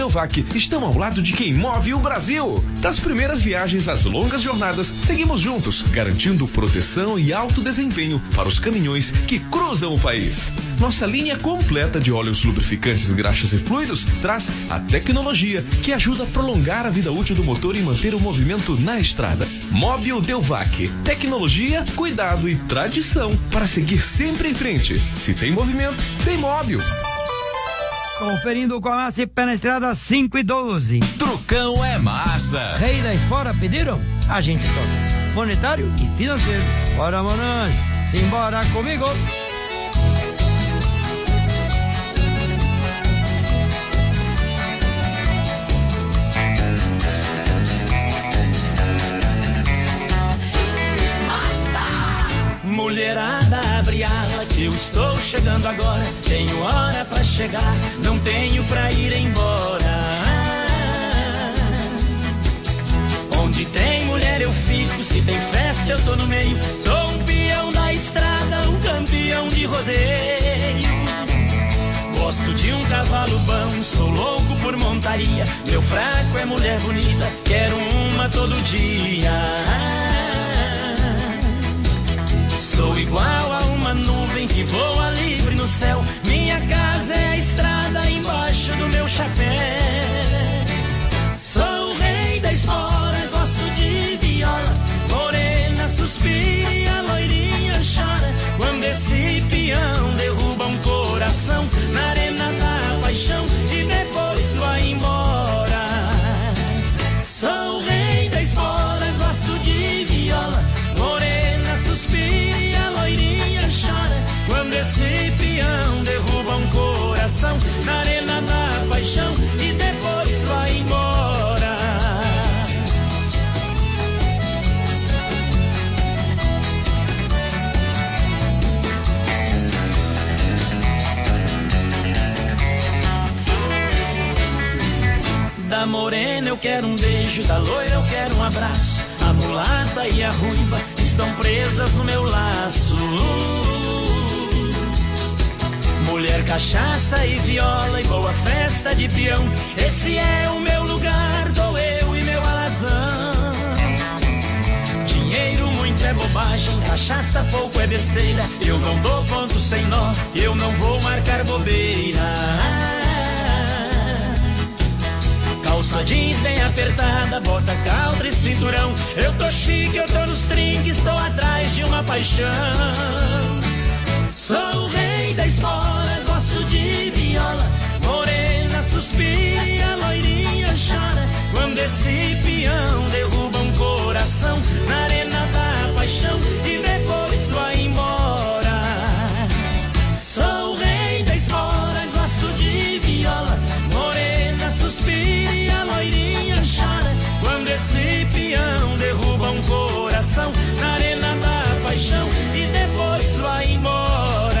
Delvac estão ao lado de quem move o Brasil. Das primeiras viagens às longas jornadas, seguimos juntos, garantindo proteção e alto desempenho para os caminhões que cruzam o país. Nossa linha completa de óleos lubrificantes, graxas e fluidos traz a tecnologia que ajuda a prolongar a vida útil do motor e manter o movimento na estrada. Móbil Delvac. Tecnologia, cuidado e tradição para seguir sempre em frente. Se tem movimento, tem Móbil. Conferindo com a massa e pé na estrada 5 e 12. Trucão é massa. Rei da Espora pediram? A gente toca. Monetário e financeiro. Bora, Monange, simbora comigo. Mulherada, abre ala que eu estou chegando agora. Tenho hora pra chegar, não tenho pra ir embora. Onde tem mulher eu fico, se tem festa eu tô no meio. Sou um peão da estrada, um campeão de rodeio. Gosto de um cavalo bom, sou louco por montaria. Meu fraco é mulher bonita, quero uma todo dia. Sou igual a uma nuvem que voa livre no céu. Minha casa é a estrada embaixo do meu chapéu. Sou o rei da espora, gosto de viola. Morena suspira e a loirinha chora. Quando esse peão derruba um coração na arena da paixão e depois vai embora. Sou o rei da espora, gosto de viola. Morena suspira, quando esse peão derruba um coração na arena da paixão e depois vai embora. Da morena eu quero um beijo, da loira eu quero um abraço. A mulata e a ruiva estão presas no meu laço. Mulher, cachaça e viola e boa festa de peão. Esse é o meu lugar, dou eu e meu alazão. Dinheiro muito é bobagem, cachaça pouco é besteira. Eu não dou ponto sem nó, eu não vou marcar bobeira. Calça jeans bem apertada, bota caltra e cinturão. Eu tô chique, eu tô nos trinques, estou atrás de uma paixão. Sou o rei da espora, gosto de viola. Morena suspira e a loirinha chora. Quando esse peão derruba um coração na arena da paixão e depois vai embora. Sou o rei da espora, gosto de viola. Morena suspira e a loirinha chora. Quando esse peão derruba um coração na arena da paixão e depois vai embora.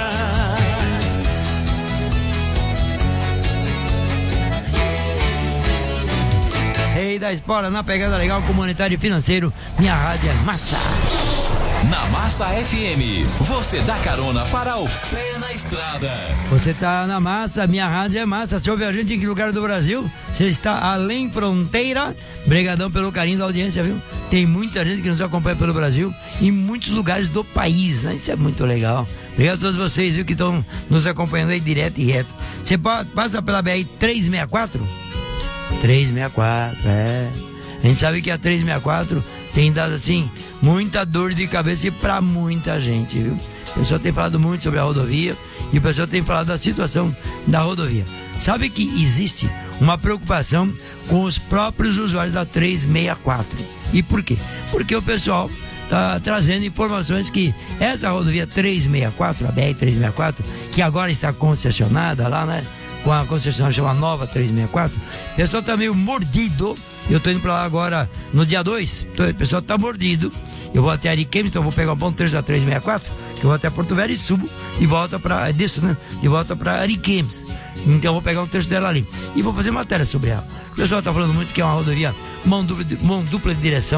Rei da Espora na pegada legal, comunitário e financeiro. Minha rádio é massa. Na Massa FM, você dá carona para o pé na estrada. Você tá na massa, minha rádio é massa. Se ouve a gente em que lugar do Brasil, você está além fronteira. Brigadão pelo carinho da audiência, viu? Tem muita gente que nos acompanha pelo Brasil, em muitos lugares do país, né? Isso é muito legal. Obrigado a todos vocês, viu, que estão nos acompanhando aí direto e reto. Você passa pela BR 364? 364, é. A gente sabe que a 364 tem dado, assim, muita dor de cabeça e pra muita gente, viu? O pessoal tem falado muito sobre a rodovia e o pessoal tem falado da situação da rodovia. Sabe que existe uma preocupação com os próprios usuários da 364. E por quê? Porque o pessoal está trazendo informações que essa rodovia 364, a BR-364, que agora está concessionada lá, né? Com a concessionária chama Nova 364, o pessoal tá meio mordido. Eu tô indo pra lá agora no dia 2, o pessoal tá mordido. Eu vou até Ariquemes, então eu vou pegar um bom trecho da 364, que eu vou até Porto Velho e subo e volta pra, é disso, né? E volta pra Ariquemes. Então eu vou pegar um trecho dela ali e vou fazer matéria sobre ela. O pessoal tá falando muito que é uma rodovia mão dupla de direção,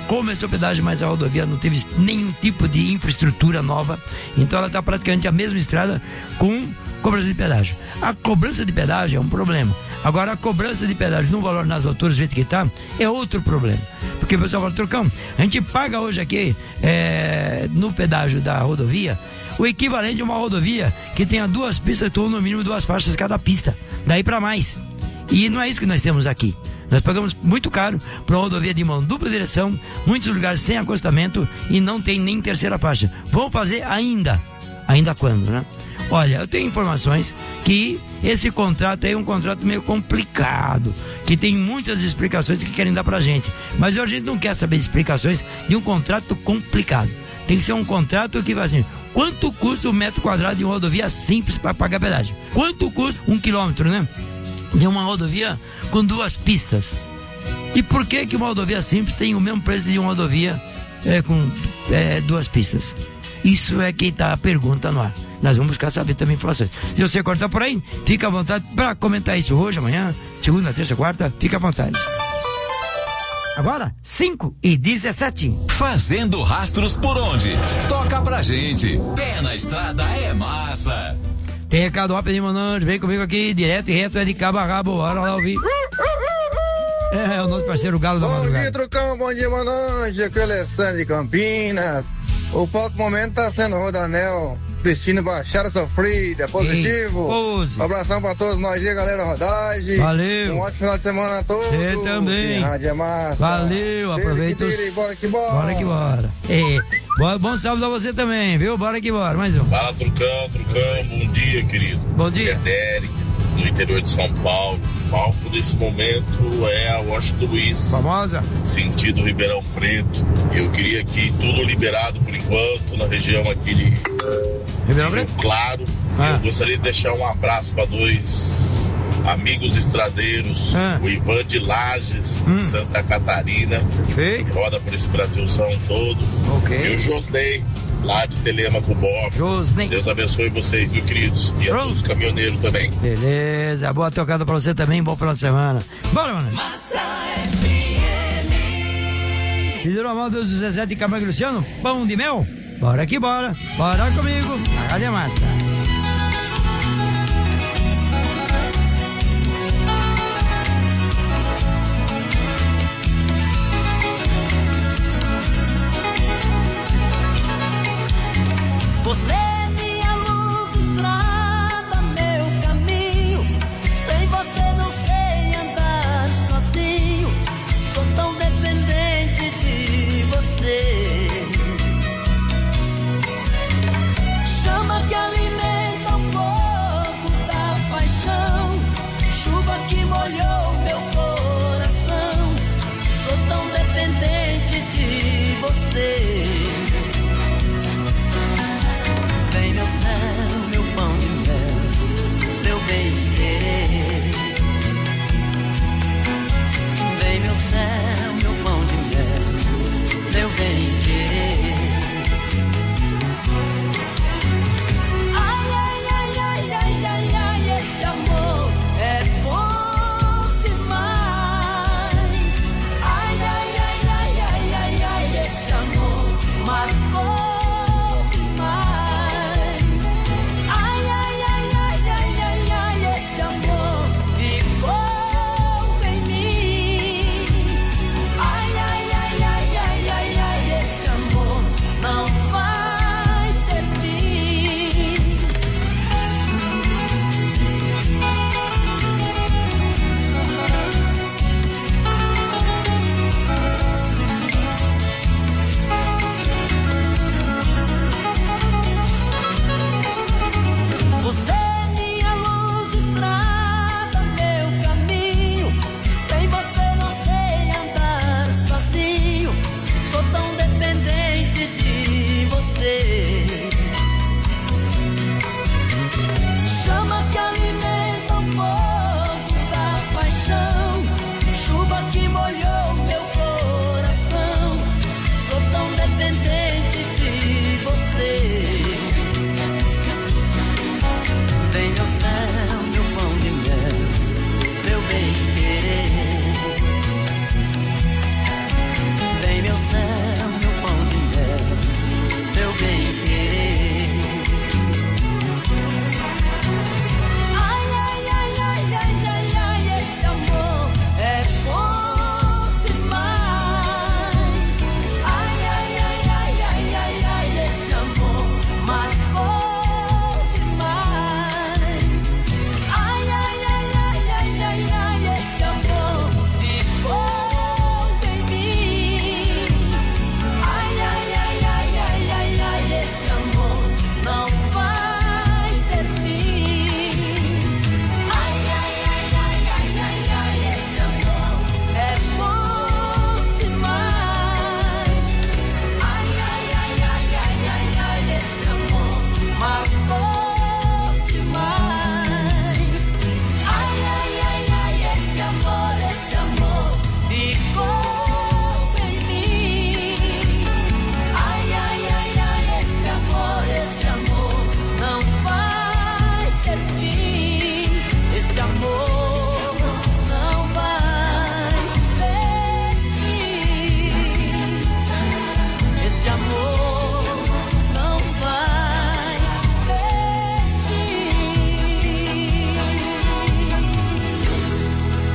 começou o pedágio, mas a rodovia não teve nenhum tipo de infraestrutura nova, então ela está praticamente a mesma estrada com cobrança de pedágio. A cobrança de pedágio é um problema. Agora, a cobrança de pedágio no valor nas alturas do jeito que está é outro problema. Porque o pessoal fala, Trucão, a gente paga hoje aqui no pedágio da rodovia o equivalente a uma rodovia que tenha 2 pistas, ou no mínimo 2 faixas cada pista, daí para mais. E não é isso que nós temos aqui. Nós pagamos muito caro para uma rodovia de mão dupla direção, muitos lugares sem acostamento e não tem nem terceira faixa. Vão fazer ainda quando, né? Olha, eu tenho informações que esse contrato é um contrato meio complicado, que tem muitas explicações que querem dar pra gente, mas a gente não quer saber de explicações de um contrato complicado. Tem que ser um contrato que vai assim, quanto custa um metro quadrado de uma rodovia simples para pagar pedágio? Quanto custa 1 quilômetro, né? De uma rodovia com 2 pistas. E por que uma rodovia simples tem o mesmo preço de uma rodovia com 2 pistas? Isso é que tá a pergunta no ar. Nós vamos buscar saber também informações. Se você cortar por aí, fica à vontade para comentar isso hoje, amanhã, segunda, terça, quarta, fica à vontade. Agora, 5h17. Fazendo rastros por onde? Toca pra gente. Pé na estrada é massa. Tem recado rápido, Manante. Vem comigo aqui, direto e reto, é de cabo a rabo. Bora lá ouvir. É o nosso parceiro Galo da Madrugada. Bom dia, Trucão. Bom dia, Manante. Aqui é o Alessandro de Campinas. O palco momento tá sendo Rodanel, destino Baixada Sofrida, positivo. Um abração pra todos nós aí, galera Rodagem. Valeu. Um ótimo final de semana a todos. Você também. Rádio é massa. Valeu, aproveita os... Bora que bora. Bora que bora. Bom sábado a você também, viu? Bora que bora, mais um. Fala, Trucão, bom dia, querido. Bom dia. Derek, no interior de São Paulo. O palco desse momento é a Washington Luiz. Famosa. Sentido Ribeirão Preto. Eu queria aqui tudo liberado por enquanto, na região aqui de Ribeirão Preto? Claro. Eu gostaria de deixar um abraço para 2 amigos estradeiros, o Ivan de Lages, Santa Catarina, que roda por esse Brasilzão todo, e o Josley, lá de Telêmaco Bob. Deus abençoe vocês, meus queridos, e a todos os caminhoneiros também. Beleza, boa tocada pra você também, bom final de semana. Bora, mano. Filho normal do 17 Camargo e Luciano, pão de mel? Bora que bora, bora comigo, a Rádio é Massa. Você é minha luz, estrada, meu caminho. Sem você não sei andar sozinho. Sou tão dependente de você. Chama que alimenta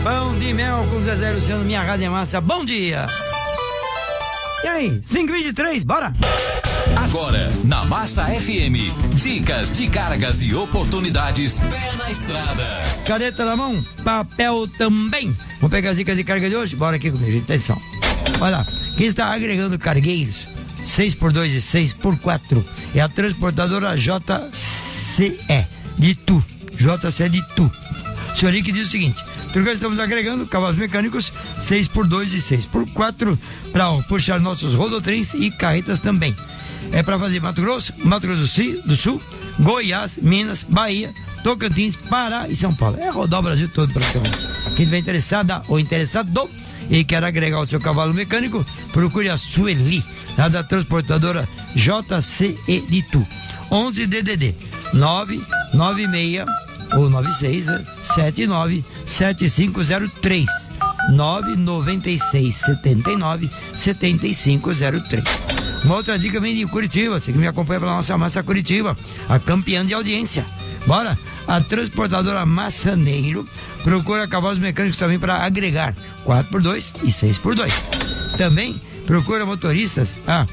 Pão de mel com Zezé Luciano, minha rádio é massa. Bom dia! E aí, 5h23, bora! Agora, na Massa FM, dicas de cargas e oportunidades pé na estrada. Caneta na mão, papel também. Vamos pegar as dicas de carga de hoje? Bora aqui comigo, gente, atenção. Olha lá, quem está agregando cargueiros 6x2 e 6x4 é a transportadora JCE de Tu. JCE de Tu. O senhor que diz o seguinte: estamos agregando cavalos mecânicos 6x2 e 6x4 para puxar nossos rodotrens e carretas também. É para fazer Mato Grosso do Sul, Goiás, Minas, Bahia, Tocantins, Pará e São Paulo. É rodar o Brasil todo praticamente. Quem estiver interessada ou interessado e quer agregar o seu cavalo mecânico, procure a Sueli, lá da transportadora JCE de Tu. 11 DDD 996 ou 96, né? 79 7503 996 79 7503. Uma outra dica vem de Curitiba, você que me acompanha pela nossa Massa Curitiba, a campeã de audiência. Bora! A transportadora Massaneiro procura cavalos mecânicos também para agregar 4x2 e 6x2. Também procura motoristas,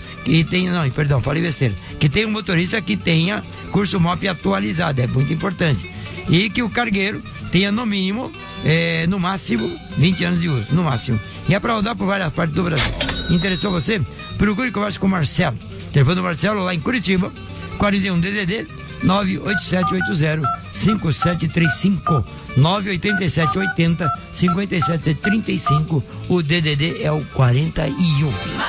que tem um motorista que tenha curso MOP atualizado, é muito importante. E que o cargueiro tenha no mínimo, no máximo, 20 anos de uso, no máximo. E é para rodar por várias partes do Brasil. Interessou você? Procure e converse com o Marcelo. Telefone do Marcelo lá em Curitiba, 41 DDD 987805735 987805735. O DDD é o 41.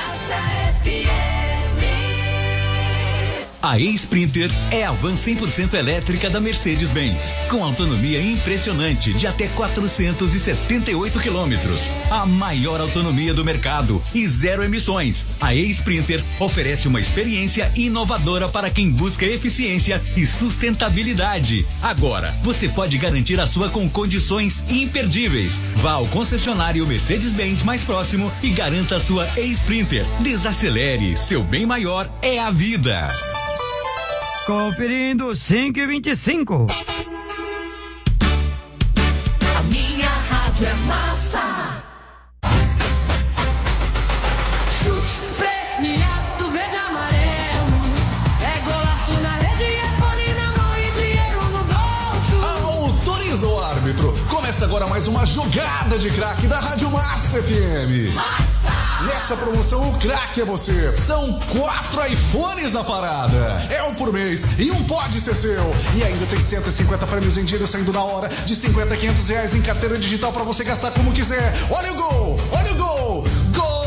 A E-Sprinter é a van 100% elétrica da Mercedes-Benz, com autonomia impressionante de até 478 quilômetros. A maior autonomia do mercado e zero emissões. A E-Sprinter oferece uma experiência inovadora para quem busca eficiência e sustentabilidade. Agora, você pode garantir a sua com condições imperdíveis. Vá ao concessionário Mercedes-Benz mais próximo e garanta a sua E-Sprinter. Desacelere, seu bem maior é a vida. Conferindo 5h25. A minha rádio é massa. Chute premiado verde e amarelo. É golaço na rede, é fone na mão e dinheiro no bolso. Autoriza o árbitro. Começa agora mais uma jogada de craque da Rádio Massa FM. Massa! Nessa promoção, o craque é você. São 4 iPhones na parada. É um por mês e um pode ser seu. E ainda tem 150 prêmios em dinheiro saindo na hora, de 50 a 500 reais em carteira digital pra você gastar como quiser. Olha o gol! Olha o gol! Gol!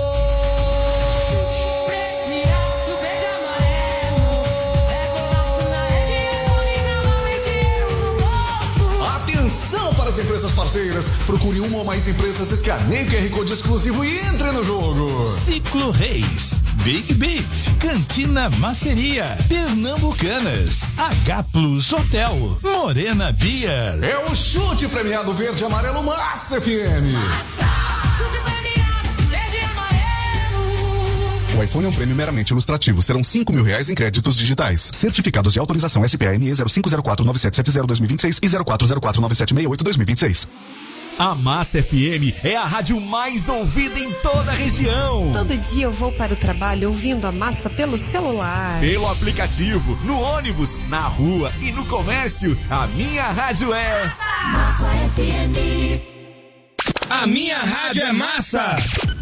Atenção para as empresas parceiras. Procure uma ou mais empresas, escaneie o QR Code exclusivo e entre no jogo. Ciclo Reis, Big Beef, Cantina Maceria, Pernambucanas, H Plus Hotel, Morena Beer. É o chute premiado verde e amarelo Massa FM. Massa! Chute premiado verde e amarelo. O iPhone é um prêmio meramente ilustrativo. Serão R$5.000 em créditos digitais. Certificados de autorização SPME 05049770-2026 e 04049768-2026. A Massa FM é a rádio mais ouvida em toda a região. Todo dia eu vou para o trabalho ouvindo a Massa pelo celular, pelo aplicativo, no ônibus, na rua e no comércio. A minha rádio é Massa FM. A minha rádio é massa.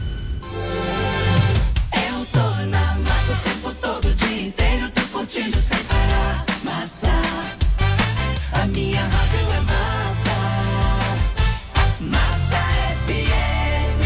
Eu tô na massa o tempo todo, o dia inteiro, tô curtindo sem parar. Massa, a minha rádio é massa. Massa FM.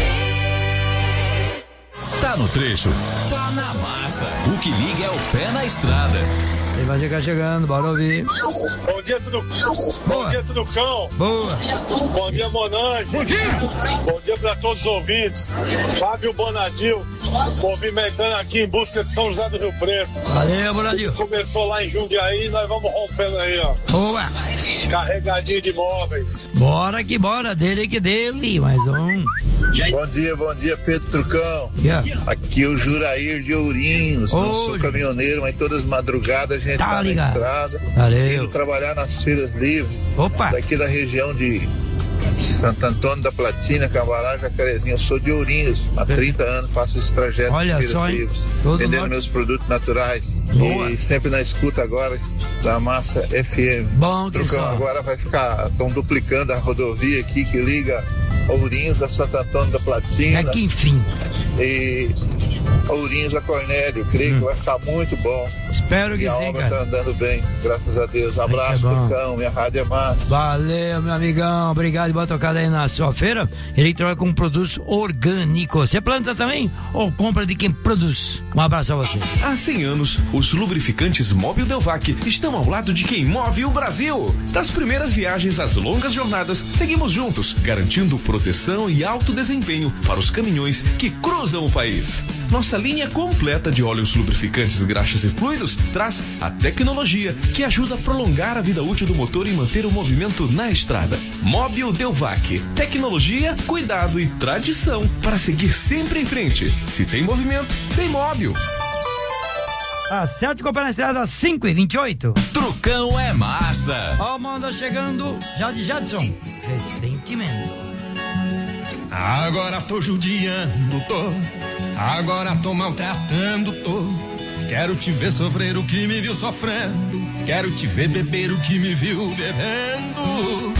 Tá no trecho, tá na massa. O que liga é o pé na estrada. Ele vai chegar chegando, bora ouvir. Bom dia, tudo cão. Boa. Bom dia, Monange. Bom dia. Bom dia para todos os ouvintes. Fábio Bonadil, movimentando aqui em busca de São José do Rio Preto. Valeu, Bonadil. Começou lá em Jundiaí, nós vamos rompendo aí, ó. Boa. Carregadinho de móveis. Bora que bora, dele que dele, mais um. Bom dia, Pedro Trucão. Yeah. Aqui é o Jurair de Ourinhos. Não sou caminhoneiro, mas todas as madrugadas a gente tá ligado. Na estrada. Valeu. Indo trabalhar nas feiras livres. Opa. Daqui da região de Santo Antônio da Platina, Cambará, Jacarezinho. Eu sou de Ourinhos, há 30 anos faço esse trajeto. Olha de só, hein? vendendo meus produtos naturais. Boa. E sempre na escuta agora da Massa FM. Bom, Trucão, agora estão duplicando a rodovia aqui que liga Ourinhos a Santo Antônio da Platina. É que enfim. E Ourinhos a Cornélio, creio que vai ficar muito bom. Espero que sim, cara. A obra tá andando bem, graças a Deus. Abraço, Trucão, minha rádio é massa. Valeu, meu amigão, obrigado e boa tocada aí na sua feira. Ele trabalha com produtos orgânicos. Você planta também ou compra de quem produz? Um abraço a você. Há 100 anos, os lubrificantes Mobil Delvac estão ao lado de quem move o Brasil. Das primeiras viagens às longas jornadas, seguimos juntos, garantindo proteção e alto desempenho para os caminhões que cruzam o país. Nossa linha completa de óleos lubrificantes, graxas e fluidos traz a tecnologia que ajuda a prolongar a vida útil do motor e manter o movimento na estrada. Mobil Delvac. Tecnologia, cuidado e tradição para seguir sempre em frente. Se tem movimento, tem Mobil. Acerte e comprar na estrada 5h28. Trucão é massa. Ó, o manda chegando, Jadson. Ressentimento. Agora tô judiando, agora tô maltratando, quero te ver sofrer o que me viu sofrendo, quero te ver beber o que me viu bebendo.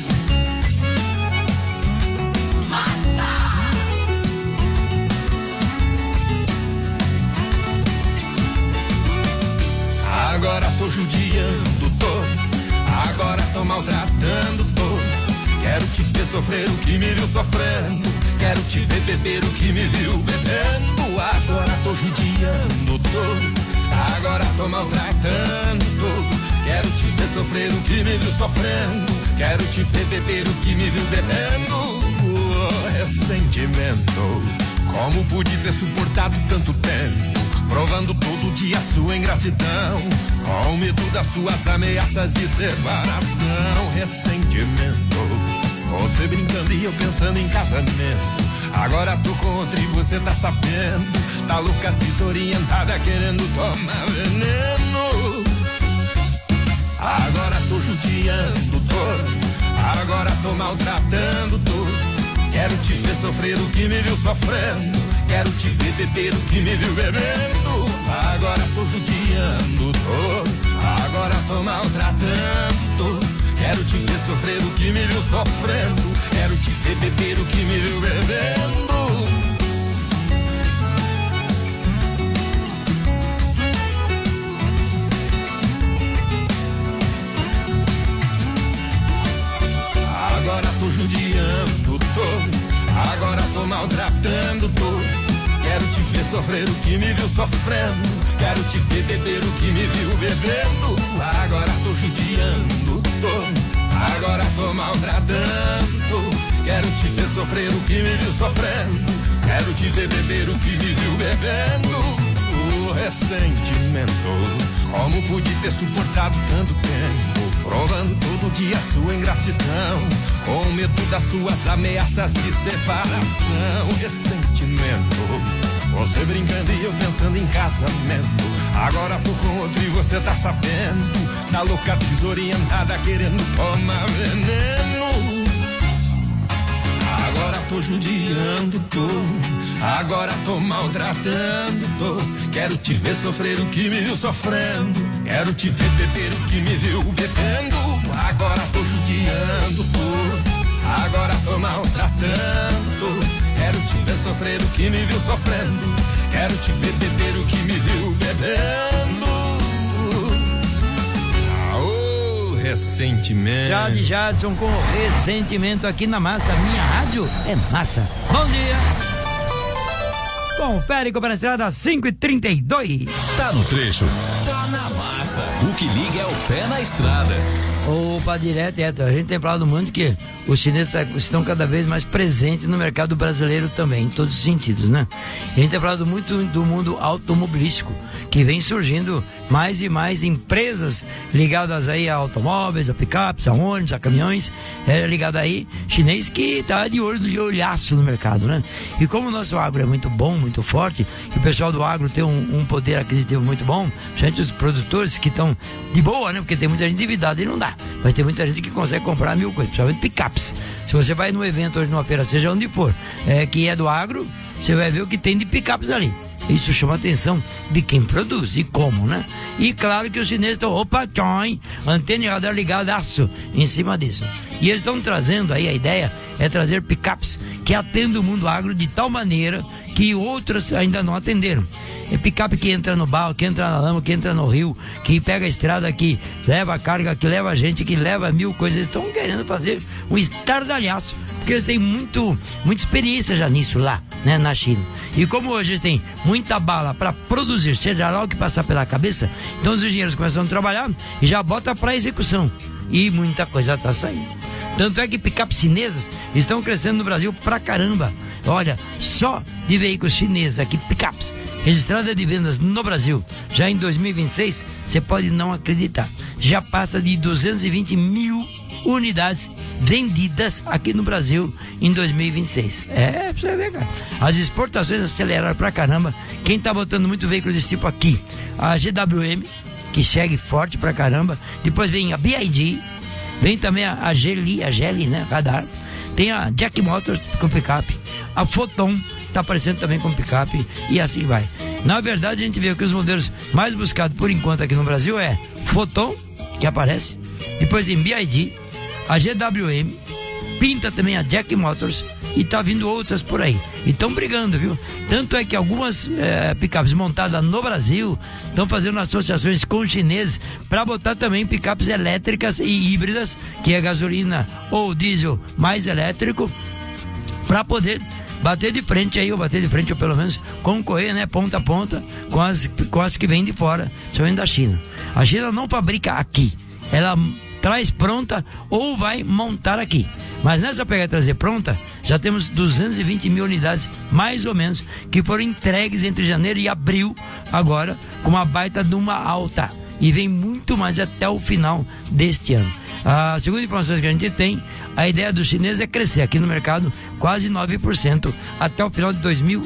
Agora tô judiando, agora tô maltratando, quero te ver sofrer o que me viu sofrendo, quero te ver beber o que me viu bebendo. Agora tô judiando, agora tô maltratando, quero te ver sofrer o que me viu sofrendo, quero te ver beber o que me viu bebendo. Ressentimento, como pude ter suportado tanto tempo, provando todo dia sua ingratidão, com medo das suas ameaças de separação. Ressentimento, você brincando e eu pensando em casamento, agora tô com outro e você tá sabendo, tá louca, desorientada, querendo tomar veneno. Agora tô judiando, agora tô maltratando, quero te ver sofrer o que me viu sofrendo, quero te ver beber o que me viu bebendo. Agora tô judiando, agora tô maltratando, quero te ver sofrer o que me viu sofrendo, quero te ver beber o que me viu bebendo. Agora tô judiando, agora tô maltratando, quero te ver sofrer o que me viu sofrendo, quero te ver beber o que me viu bebendo. Agora tô judiando, agora tô maltratando, quero te ver sofrer o que me viu sofrendo, quero te ver beber o que me viu bebendo. O ressentimento, como pude ter suportado tanto tempo, provando todo dia sua ingratidão, com medo das suas ameaças de separação. Ressentimento, você brincando e eu pensando em casamento, agora tô com outro e você tá sabendo, tá louca, desorientada, querendo tomar veneno. Agora tô judiando, agora tô maltratando, quero te ver sofrer o que me viu sofrendo, quero te ver beber o que me viu bebendo. Agora tô judiando, agora tô maltratando, quero te ver sofrer o que me viu sofrendo, quero te ver beber o que me viu bebendo. Ressentimento. Jadson com ressentimento aqui na Massa. Minha rádio é massa. Bom dia. Confere com a estrada 5h32. Tá no trecho, tá na massa. O que liga é o pé na estrada. Opa, direto. A gente tem falado muito que os chineses estão cada vez mais presentes no mercado brasileiro também, em todos os sentidos, né? E a gente tem falado muito do mundo automobilístico, que vem surgindo mais e mais empresas ligadas aí a automóveis, a picapes, a ônibus, a caminhões, ligado aí, chinês que tá de olhaço no mercado, né? E como o nosso agro é muito bom, muito forte, e o pessoal do agro tem um poder aquisitivo muito bom, gente, os produtores que estão de boa, né? Porque tem muita gente endividada e não dá. vai ter muita gente que consegue comprar 1000 coisas, principalmente picapes. Se você vai num evento hoje, numa feira, seja onde for, que é do agro, você vai ver o que tem de picapes ali. Isso chama a atenção de quem produz e como, né? E claro que os chineses estão, antena e radar ligadaço em cima disso. E eles estão trazendo aí, a ideia é trazer picapes que atendem o mundo agro de tal maneira que outras ainda não atenderam. É picape que entra no barro, que entra na lama, que entra no rio, que pega a estrada, que leva a carga, que leva a gente, que leva 1000 coisas. Eles estão querendo fazer um estardalhaço, porque eles têm muita experiência já nisso lá, né, na China. E como hoje eles têm muita bala para produzir, seja lá o que passar pela cabeça, então os engenheiros começam a trabalhar e já bota para execução. E muita coisa está saindo. Tanto é que picapes chinesas estão crescendo no Brasil pra caramba. Olha, só de veículos chineses aqui, picapes, registrada de vendas no Brasil, já em 2026, você pode não acreditar, já passa de 220 mil unidades vendidas aqui no Brasil em 2026. Pra você ver, cara. As exportações aceleraram pra caramba. Quem tá botando muito veículo desse tipo aqui? A GWM, que segue forte pra caramba. Depois vem a BYD, vem também a Geely, né? Radar. Tem a Jack Motors com picape. A Foton tá aparecendo também com picape. E assim vai. Na verdade, a gente vê que os modelos mais buscados por enquanto aqui no Brasil é Foton, que aparece. Depois tem BYD, a GWM, pinta também a Jack Motors e tá vindo outras por aí. E estão brigando, viu? Tanto é que algumas picapes montadas no Brasil estão fazendo associações com os chineses para botar também picapes elétricas e híbridas, que é gasolina ou diesel mais elétrico, para poder bater de frente aí, ou pelo menos concorrer, né, ponta a ponta com as que vêm de fora, somente da China. A China não fabrica aqui, ela traz pronta ou vai montar aqui. Mas nessa pegada de trazer pronta, já temos 220 mil unidades, mais ou menos, que foram entregues entre janeiro e abril, agora, com uma baita de uma alta. E vem muito mais até o final deste ano. Segundo informações que a gente tem, a ideia dos chineses é crescer aqui no mercado quase 9% até o final de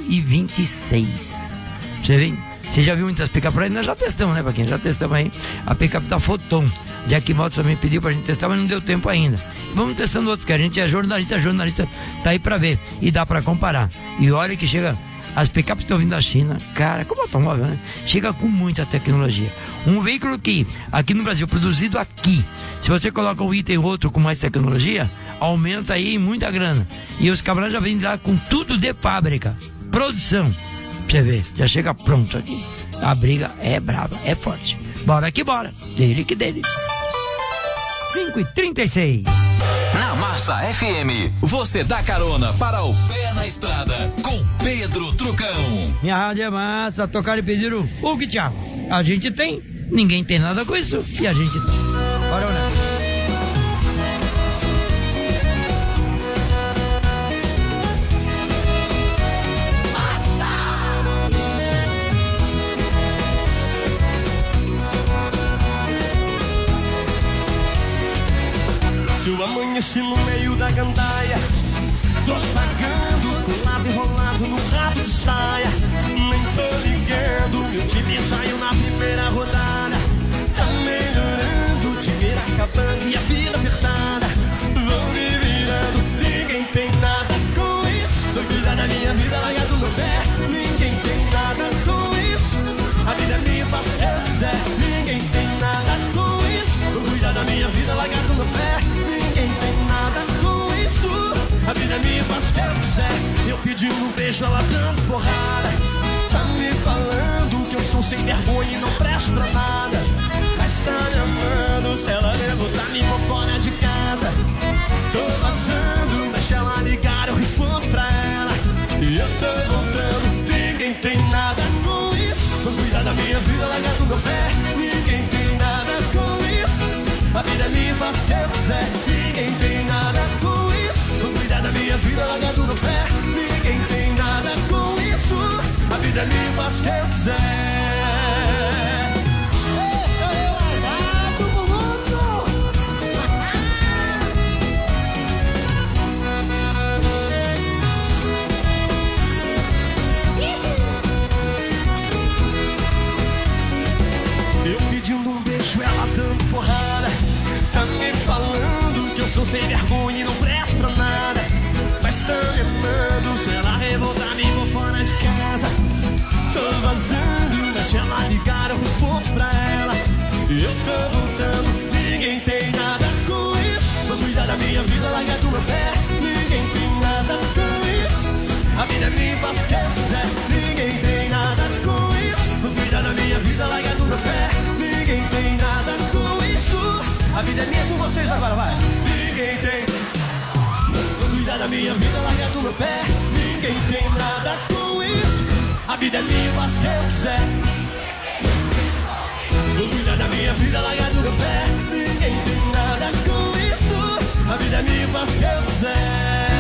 2026. Você vê? Você já viu muitas pick-up por aí? Nós já testamos, né, Paquinha? Já testamos aí a pick-up da Foton. Jack Motors também pediu pra gente testar, mas não deu tempo ainda. Vamos testando outro, porque a gente é jornalista tá aí pra ver e dá pra comparar. E olha que chega, as pick-ups estão vindo da China, cara, como automóvel, né? Chega com muita tecnologia. Um veículo que, aqui no Brasil, produzido aqui, se você coloca um item ou outro com mais tecnologia, aumenta aí muita grana. E os camaradas já vêm lá com tudo de fábrica. Produção. Você vê, já chega pronto aqui. A briga é brava, é forte. Bora que bora, dele que dele. 5h36. Na Massa FM, você dá carona para o Pé na Estrada com Pedro Trucão. Minha rádio é massa, tocaram e pediram o que, Thiago? A gente tem, ninguém tem nada com isso e a gente tem. Bora, né? Se eu amanheci no meio da gandaia, tô pagando com o lado enrolado no rabo de saia. Nem tô ligando, meu time saiu na primeira rodada. Tá melhorando, dinheiro acabando e a vida apertada. Vou me virando, ninguém tem nada com isso. Vou cuidar da minha vida, largar do meu pé. Ninguém tem nada com isso. A vida é minha, faço o que eu quiser. Ninguém tem nada com isso. Vou cuidar da minha vida, largar do meu pé. Ninguém tem nada com isso. A vida é minha, faço o que eu quiser. Eu pedindo um beijo, ela dando porrada. Tá me falando que eu sou sem vergonha e não presto pra nada. Mas tá me amando, se ela levantar me for fora de casa. Tô vazando, deixa ela ligar, eu respondo pra ela. E eu tô voltando, ninguém tem nada com isso. Vou cuidar da minha vida, largar do meu pé. Ninguém tem nada com isso. A vida é minha, faço o que eu quiser. Ninguém tem nada com isso. Vou cuidar da minha vida, largar do meu pé. Ninguém tem nada com isso. A vida é minha, faço o que eu quiser. Deixa eu largar do mundo. Eu pedindo um beijo, ela dando porrada. Tá me minha vida, larga do meu pé. Ninguém tem nada com isso. A vida é minha, faço o que eu quiser. Cuida da minha vida, larga do meu pé. Ninguém tem nada com isso. A vida é minha, faço o que eu quiser.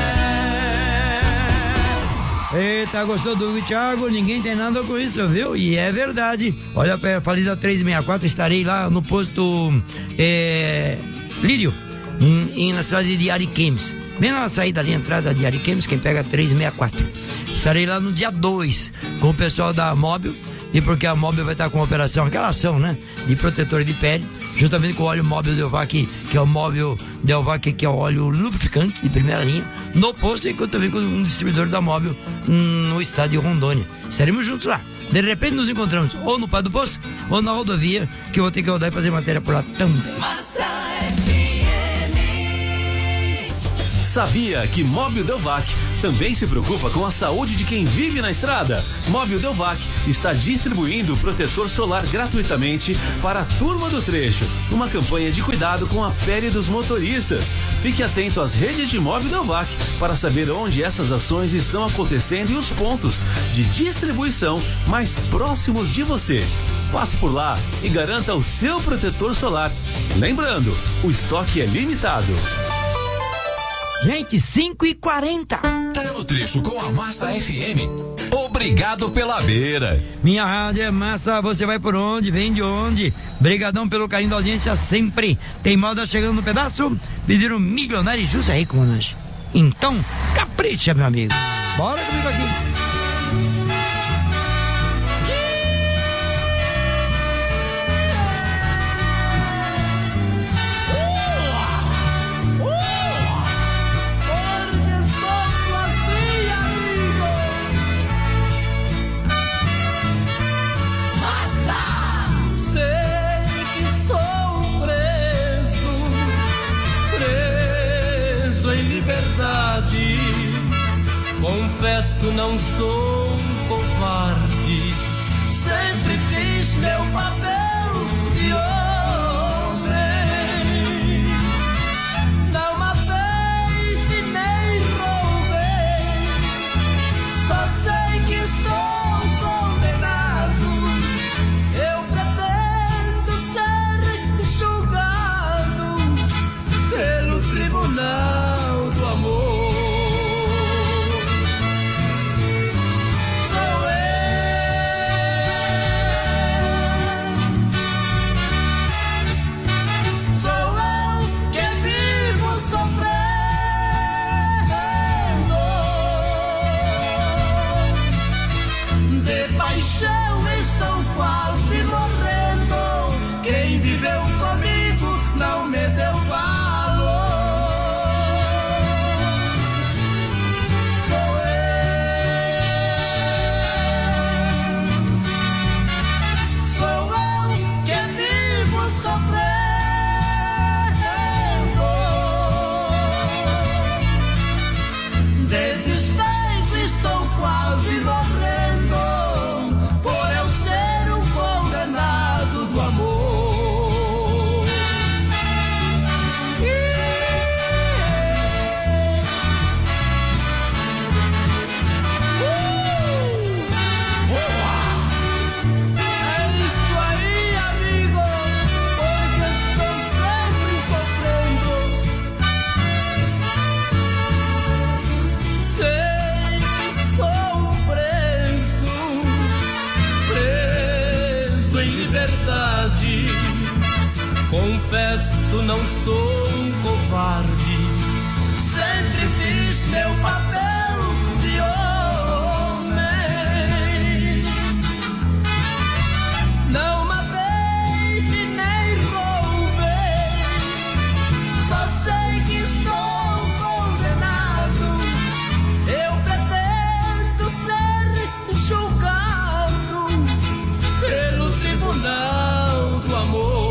Eita, gostou do Thiago? Ninguém tem nada com isso, viu? E é verdade. Olha, falei da 364, estarei lá no posto Lírio, na cidade de Ariquemes. Bem na saída ali, entrada de Ariquemes, quem pega 364. Estarei lá no dia 2 com o pessoal da Móbil. E porque a Móbil vai estar com uma operação, aquela ação, né? De protetor de pele, juntamente com o óleo Móbil Delvac, que é o Móbil Delvac, que é o óleo lubrificante de primeira linha, no posto, e também com um distribuidor da Móbil no estado de Rondônia. Estaremos juntos lá. De repente nos encontramos ou no Pai do Posto ou na rodovia, que eu vou ter que rodar e fazer matéria por lá também. Sabia que Móbil Delvac também se preocupa com a saúde de quem vive na estrada? Móbil Delvac está distribuindo protetor solar gratuitamente para a turma do trecho. Uma campanha de cuidado com a pele dos motoristas. Fique atento às redes de Móbil Delvac para saber onde essas ações estão acontecendo e os pontos de distribuição mais próximos de você. Passe por lá e garanta o seu protetor solar. Lembrando, o estoque é limitado. Gente, 5h40. Tá no trecho com a Massa FM. Obrigado pela beira. Minha rádio é massa, você vai por onde, vem de onde. Brigadão pelo carinho da audiência sempre. Tem moda chegando no pedaço. Pediram milionário e José Rico, Monange. Então, capricha, meu amigo. Bora comigo aqui. Confesso, não sou um covarde. Sempre fiz meu papel de homem. Não matei e nem roubei. Só sei que estou condenado. Eu pretendo ser julgado pelo tribunal do amor. Estou quase morrendo. Quem viveu comigo não me deu valor. Sou eu que vivo sofrendo. De despeito estou quase morrendo. Confesso, não sou um covarde. Sempre fiz meu papel de homem. Não matei e nem roubei. Só sei que estou condenado. Eu pretendo ser julgado pelo tribunal do amor.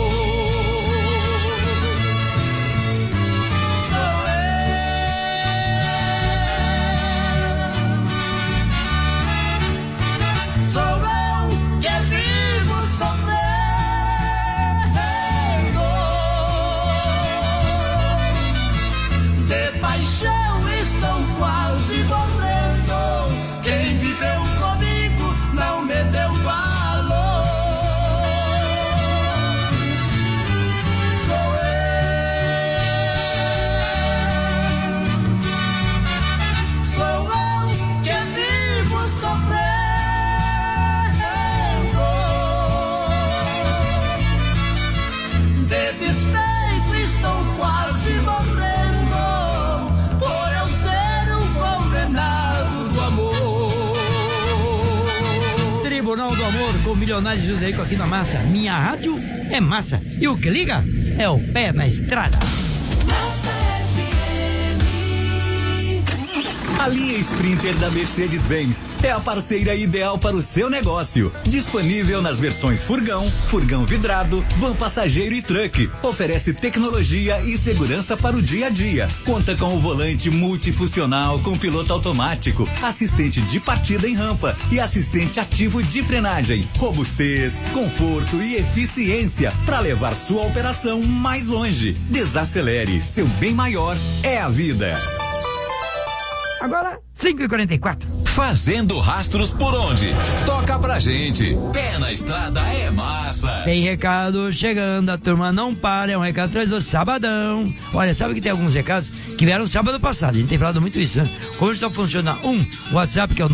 Tribunal do Amor com Milionário José Rico aqui na Massa. Minha rádio é massa. E o que liga é o pé na estrada. A linha Sprinter da Mercedes-Benz é a parceira ideal para o seu negócio. Disponível nas versões furgão, furgão vidrado, van passageiro e truck. Oferece tecnologia e segurança para o dia a dia. Conta com o volante multifuncional com piloto automático, assistente de partida em rampa e assistente ativo de frenagem. Robustez, conforto e eficiência para levar sua operação mais longe. Desacelere, seu bem maior é a vida. Agora, 5h44. Fazendo rastros por onde? Toca pra gente. Pé na estrada é massa. Tem recado chegando, a turma não para, é um recado atrás do sabadão. Olha, sabe que tem alguns recados que vieram sábado passado, a gente tem falado muito isso, né? Como só funciona o WhatsApp, que é o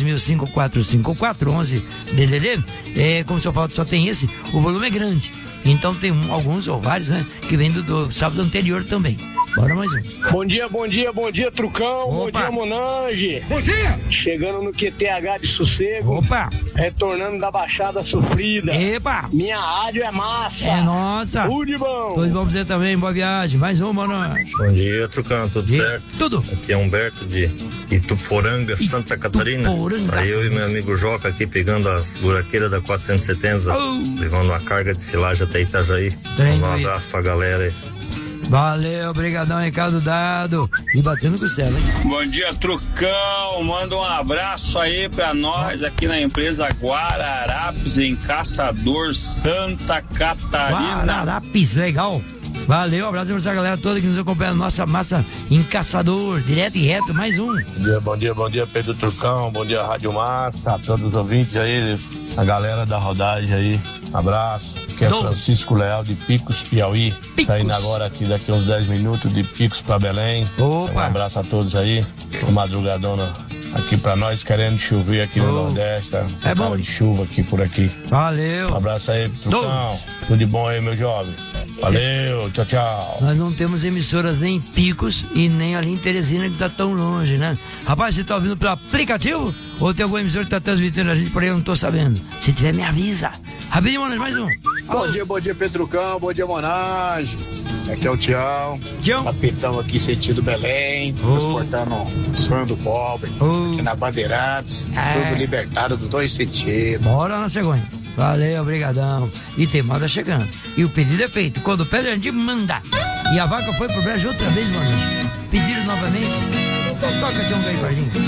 920545411 DDD, como só tem esse, o volume é grande. Então tem alguns ou vários, né? Que vem do sábado anterior também. Bora mais um. Bom dia, Trucão. Opa. Bom dia, Monange. Bom dia. Chegando no QTH de Sossego. Opa. Retornando da Baixada Sofrida. Epa. Minha rádio é massa. É nossa. Tudo de bom. Tudo bom pra você também, boa viagem. Mais um, Monange. Bom dia, Trucão, tudo certo? Tudo. Aqui é Humberto de Ituporanga, Santa Catarina. Aí eu e meu amigo Joca aqui pegando as buraqueiras da 470, levando uma carga de silagem até Itajaí. Um abraço pra galera aí. Valeu, obrigadão, recado dado. E batendo costela, hein? Bom dia, Trucão. Manda um abraço aí pra nós aqui na empresa Guararapes, em Caçador, Santa Catarina. Guararapes, legal. Valeu, abraço pra essa galera toda que nos acompanha na nossa massa em Caçador, direto e reto, mais um. Bom dia, Pedro Trucão, bom dia, Rádio Massa, a todos os ouvintes aí, a galera da rodagem aí, abraço. Aqui é Francisco Leal de Picos, Piauí, saindo agora aqui daqui uns 10 minutos de Picos pra Belém. Opa. Um abraço a todos aí, uma madrugadona aqui pra nós, querendo chover aqui no Nordeste, tá? É bom de chuva aqui por aqui. Valeu. Um abraço aí, Trucão, tudo de bom aí, meu jovem. Valeu, tchau, tchau. Nós não temos emissoras nem em Picos e nem ali em Teresina, que tá tão longe, né? Rapaz, você tá ouvindo pelo aplicativo? Ou tem algum emissor que tá transmitindo a gente por aí? Eu não tô sabendo. Se tiver, me avisa. Rapidinho, Monage, mais um. Bom dia, Petrucão. Bom dia, Monage. Aqui é o Tião. Capitão aqui, sentido Belém. Transportando o sonho do pobre. Aqui na Bandeirantes. Tudo libertado dos dois sentidos. Bora na cegonha. Valeu, obrigadão. E tem moda chegando. E o pedido é feito. Quando pede, a gente manda. E a vaca foi pro brejo outra vez, Monage. Pediram novamente. Então toca aqui um bem pra gente.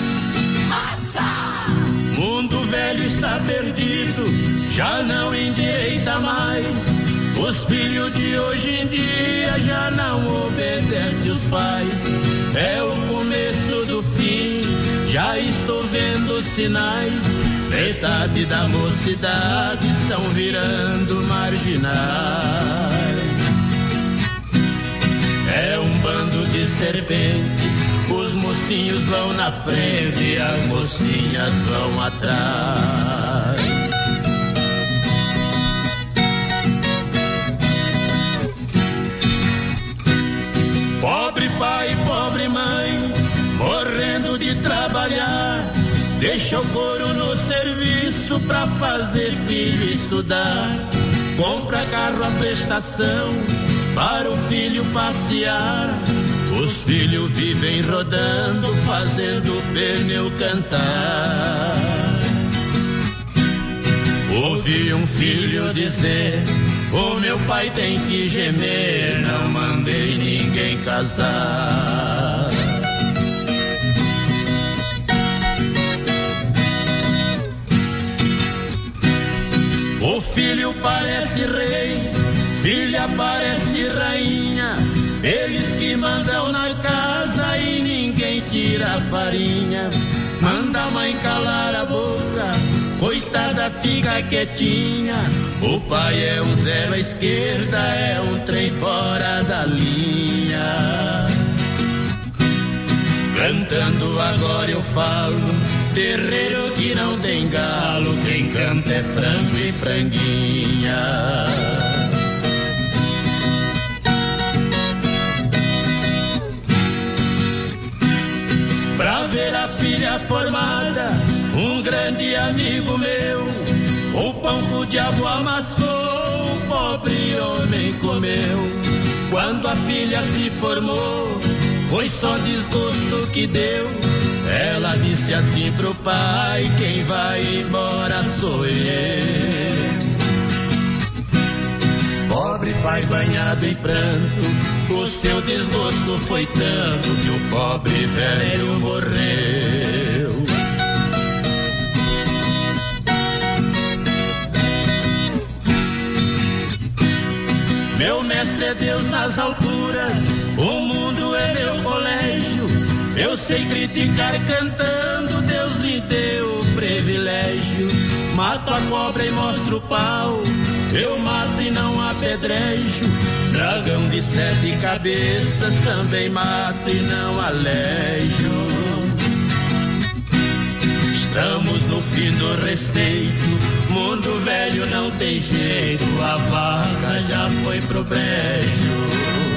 Mundo velho está perdido, já não endireita mais. Os filhos de hoje em dia já não obedecem os pais. É o começo do fim, já estou vendo sinais. Metade da mocidade estão virando marginais. É um bando de serpentes. Os mocinhos vão na frente e as mocinhas vão atrás. Pobre pai, pobre mãe, morrendo de trabalhar. Deixa o couro no serviço pra fazer filho estudar. Compra carro à prestação para o filho passear. Os filhos vivem rodando, fazendo o pneu cantar. Ouvi um filho dizer: o meu pai tem que gemer, não mandei ninguém casar. O filho parece rei, filha parece rainha. Eles que mandam na casa e ninguém tira a farinha. Manda a mãe calar a boca, coitada fica quietinha. O pai é um zero à esquerda, é um trem fora da linha. Cantando agora eu falo, terreiro que não tem galo, quem canta é frango e franguinha. Pra ver a filha formada, um grande amigo meu O pão que o diabo amassou, o pobre homem comeu. Quando a filha se formou, foi só desgosto que deu. Ela disse assim pro pai: quem vai embora sou eu. Pobre pai banhado em pranto, o seu desgosto foi tanto que o pobre velho morreu. Meu mestre é Deus nas alturas, o mundo é meu colégio. Eu sei criticar cantando, Deus me deu o privilégio. Mato a cobra e mostro o pau, eu mato e não apedrejo. Dragão de 7 cabeças também mato e não alejo. Estamos no fim do respeito, mundo velho não tem jeito, a vaca já foi pro brejo.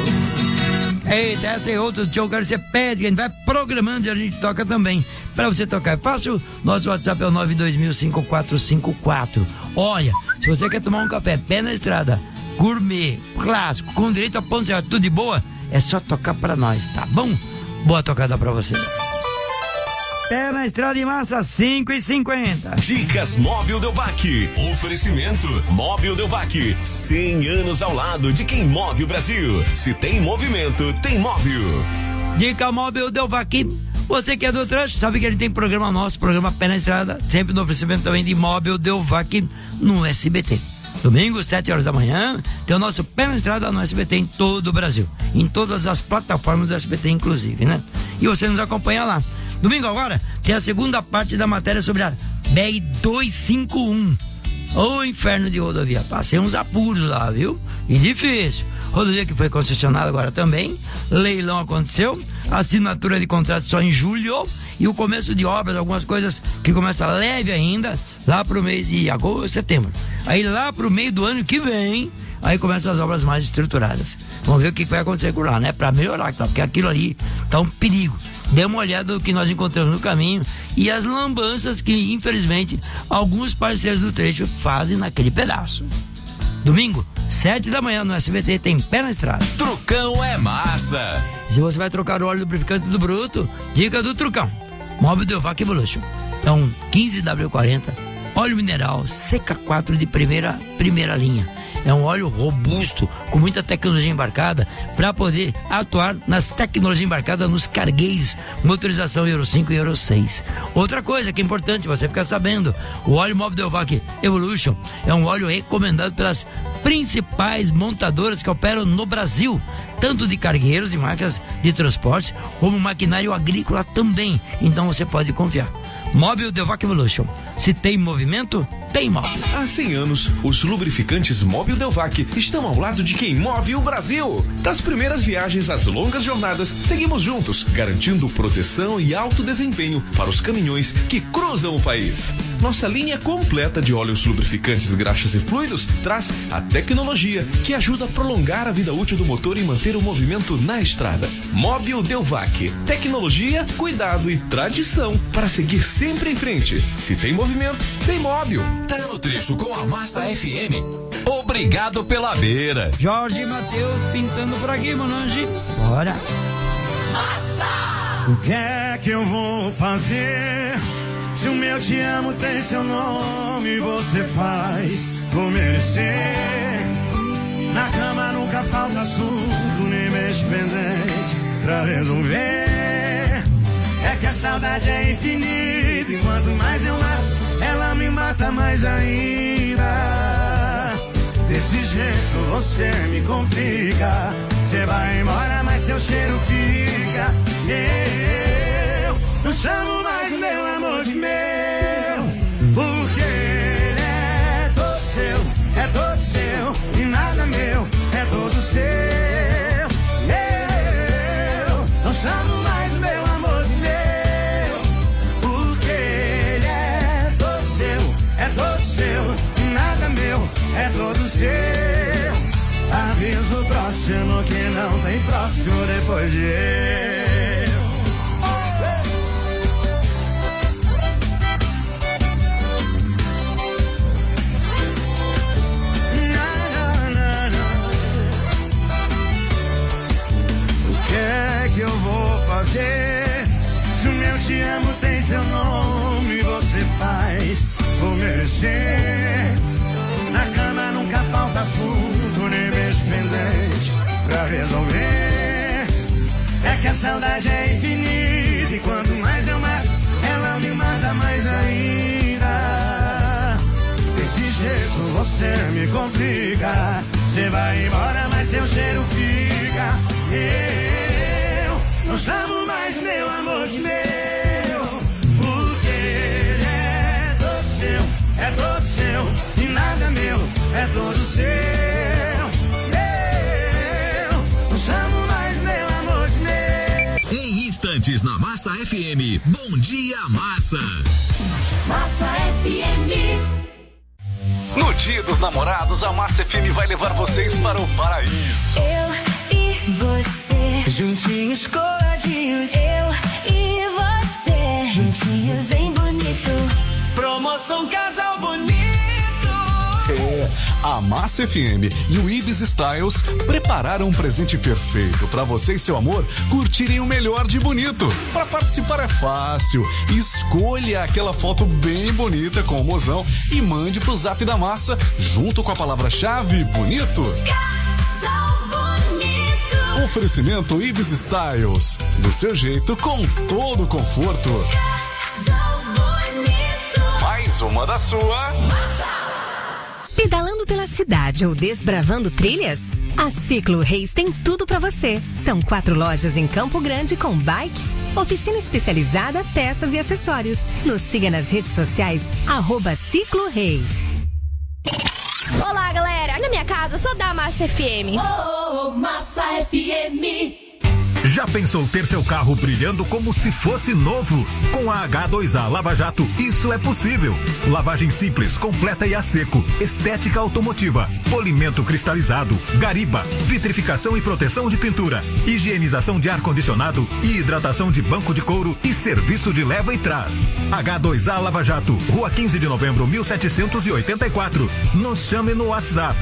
Eita, essa é outra show, cara, você pede, a gente vai programando e a gente toca também. Pra você tocar é fácil, nosso WhatsApp é o 920005454. Olha, se você quer tomar um café pé na estrada, gourmet, clássico, com direito a ponto, tudo de boa, é só tocar pra nós, tá bom? Boa tocada pra você. Pé na estrada e massa, 5h50. Dicas Móbil Delvac. Oferecimento Móbil Delvac. 100 anos ao lado de quem move o Brasil. Se tem movimento, tem móvel. Dica Móbil Delvac. Você que é do trânsito, sabe que ele tem programa nosso, programa Pé na Estrada, sempre no oferecimento também de Móbil Delvac no SBT. Domingo, 7 horas da manhã, tem o nosso Pé na Estrada no SBT em todo o Brasil. Em todas as plataformas do SBT, inclusive, né? E você nos acompanha lá. Domingo agora tem a segunda parte da matéria sobre a BR-251. Ô inferno de rodovia, passei uns apuros lá, viu? E difícil. Rodovia que foi concessionada agora também, leilão aconteceu, assinatura de contrato só em julho e o começo de obras, algumas coisas que começa leve ainda, lá pro mês de agosto, setembro. Aí lá pro meio do ano que vem, aí começam as obras mais estruturadas. Vamos ver o que vai acontecer por lá, né? Pra melhorar, claro, porque aquilo ali tá um perigo. Dê uma olhada no que nós encontramos no caminho e as lambanças que, infelizmente, alguns parceiros do trecho fazem naquele pedaço. Domingo, 7 da manhã no SBT, tem Pé na Estrada. Trucão é massa. Se você vai trocar o óleo lubrificante do bruto, dica do Trucão. Móvel Delvac Evolution. É um 15W40, óleo mineral, seca 4 de primeira linha. É um óleo robusto, com muita tecnologia embarcada, para poder atuar nas tecnologias embarcadas nos cargueiros, motorização Euro 5 e Euro 6. Outra coisa que é importante você ficar sabendo, o óleo Móvel Delvac Evolution é um óleo recomendado pelas principais montadoras que operam no Brasil, tanto de cargueiros, de máquinas de transporte, como maquinário agrícola também. Então você pode confiar. Móvel Delvac Evolution. Se tem movimento, tem móvel. Há 100 anos, os lubrificantes Móbil Delvac estão ao lado de quem move o Brasil. Das primeiras viagens às longas jornadas, seguimos juntos, garantindo proteção e alto desempenho para os caminhões que cruzam o país. Nossa linha completa de óleos lubrificantes, graxas e fluidos traz a tecnologia que ajuda a prolongar a vida útil do motor e manter o movimento na estrada. Móbil Delvac. Tecnologia, cuidado e tradição para seguir sempre em frente. Se tem movimento, tem móvel. Tá no trecho com a Massa FM. Obrigado pela beira. Jorge Mateus pintando por aqui, Monange. Bora. Massa! O que é que eu vou fazer? Se o meu te amo tem seu nome, você faz por merecer. Na cama nunca falta assunto, nem mês pendente pra resolver. É que a saudade é infinita, e quanto mais eu mato, ela me mata mais ainda. Desse jeito você me complica. Você vai embora, mas seu cheiro fica. Eu não chamo mais o meu amor de meu, porque ele é todo seu, e nada meu, é todo seu. Eu não chamo mais o meu amor de meu, porque ele é todo seu, e nada meu, é todo seu. Avisa o próximo que não tem próximo depois de eu. saudade é infinita. E quanto mais eu mato, ela me mata mais ainda. Desse jeito você me complica. Você vai embora, mas seu cheiro fica. Eu não chamo mais meu amor de meu, porque ele é todo seu, é todo seu. E nada é meu, é todo seu. Eu não chamo mais meu amor de meu. Em instantes na Massa FM, Bom Dia Massa. Massa FM. No Dia dos Namorados, a Massa FM vai levar vocês para o paraíso. Eu e você, juntinhos coladinhos. Eu e você, juntinhos em bonito. Promoção Casal Bonito. A Massa FM e o Ibis Styles prepararam um presente perfeito para você e seu amor curtirem o melhor de bonito. Para participar é fácil. Escolha aquela foto bem bonita com o mozão e mande pro Zap da Massa junto com a palavra-chave bonito. Casal Bonito. Oferecimento Ibis Styles. Do seu jeito, com todo o conforto. Casal Bonito. Mais uma da sua. Pedalando pela cidade ou desbravando trilhas? A Ciclo Reis tem tudo para você. São 4 lojas em Campo Grande com bikes, oficina especializada, peças e acessórios. Nos siga nas redes sociais, @Ciclo Reis. Olá, galera. Na minha casa, sou da Massa FM. Oh, Massa FM. Já pensou ter seu carro brilhando como se fosse novo? Com a H2A Lava Jato, isso é possível. Lavagem simples, completa e a seco, estética automotiva, polimento cristalizado, gariba, vitrificação e proteção de pintura, higienização de ar-condicionado e hidratação de banco de couro e serviço de leva e trás. H2A Lava Jato, Rua 15 de Novembro, 1784. Nos chame no WhatsApp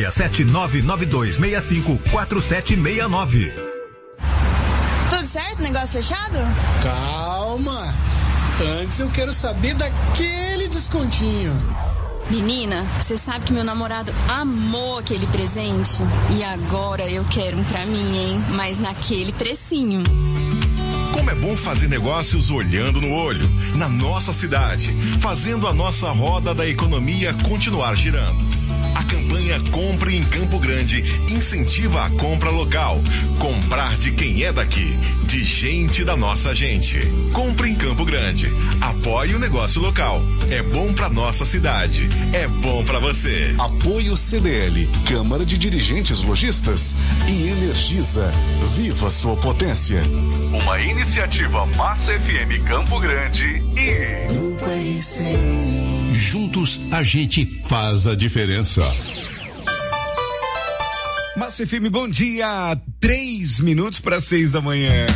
67992654769. Tudo certo? Negócio fechado? Calma! Antes eu quero saber daquele descontinho. Menina, você sabe que meu namorado amou aquele presente? E agora eu quero um pra mim, hein? Mas naquele precinho. Como é bom fazer negócios olhando no olho, na nossa cidade, fazendo a nossa roda da economia continuar girando. A campanha Compre em Campo Grande incentiva a compra local. Comprar de quem é daqui, de gente da nossa gente. Compre em Campo Grande. Apoie o negócio local. É bom pra nossa cidade. É bom pra você. Apoio CDL, Câmara de Dirigentes Lojistas e Energisa. Viva sua potência. Uma iniciativa Massa FM Campo Grande e Grupo RC. Juntos a gente faz a diferença. Massa FM, bom dia. 3 minutos para 6 da manhã.